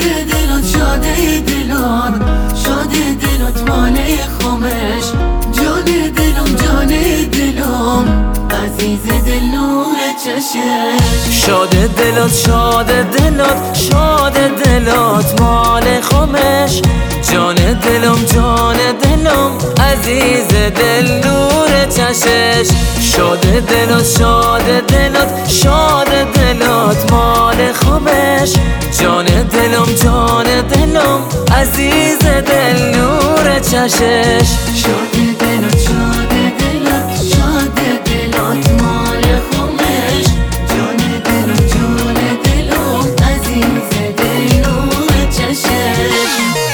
دلات شاده دلات شاده دلات مال خمش جان دلم جان دلم عزیز دل نور چشش شاده دلات شاده دلات شاده دلات مال خمش جان دلم جان دلم عزیز دل نور چشش شاده دلات شاده دلات شاده دلات مال خمش جان دلم جان دلم عزیز دل نور چشش شاده دلات شاده دلات شاده دلات مال خمش جان دلم جان دلم عزیز دل نور چشش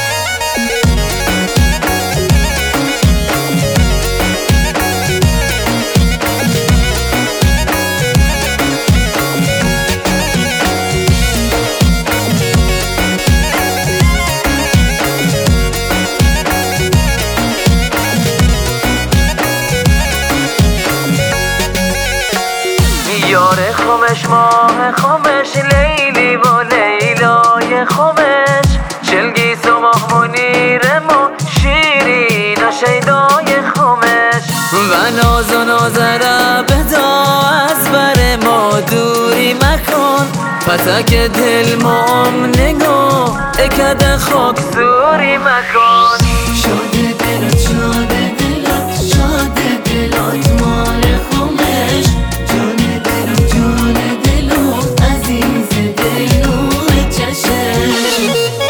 یار خمش ماه خمش لیلی و لیلای خمش چلگیس و ماه منیر ما شیرین و شیدای خمش و ناز و نازره بدا از بر ما دوری مکن پتک دل مام نگو اکد خاک سوری مکن شاده دلات شاده دلات شاده دلات مال خمش جان دلم جان دلم عزیز دل نور چشش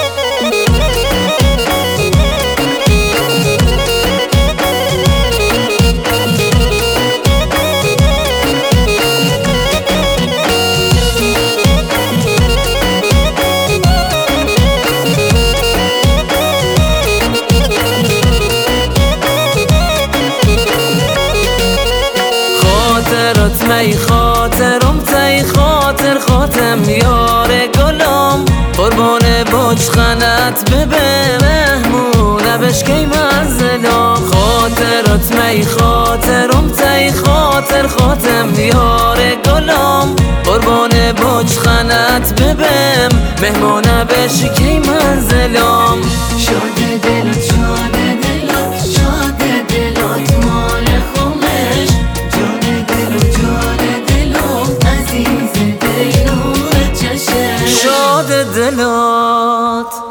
خاطرات می خاطرم تی خاطر خاتم یار گلم قربان بچخنت ببه مهمونه بشکی منزلم خاطرات می خاطرم تی خاطر خاتم یار گلم قربان بچخنت ببم مهمونه بشکی منزلم شاده دلات شاده دلات شاده دلات مال خمش جان دلم جان دلم عزیز دل نور چشش شاده دلات